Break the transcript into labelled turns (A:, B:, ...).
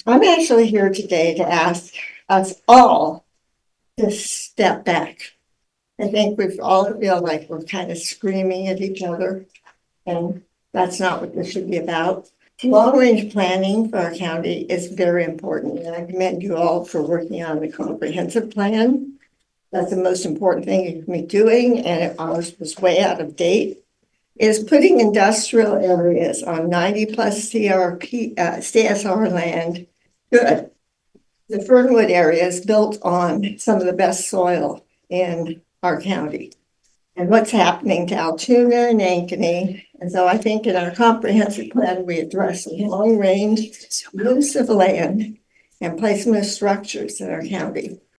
A: I'm actually here today to ask us all to step back. I think we've all feel like we're kind of screaming at each other, and that's not what this should be about. Long-range planning for our county is very important, and I commend you all for working on the comprehensive plan. That's the most important thing you can be doing, and it was way out of date. Is putting industrial areas on 90+ CSR land good. The Fernwood area is built on some of the best soil in our county. And what's happening to Altoona and Ankeny. And so I think in our comprehensive plan, we address the long range use of land and placement of structures in our county.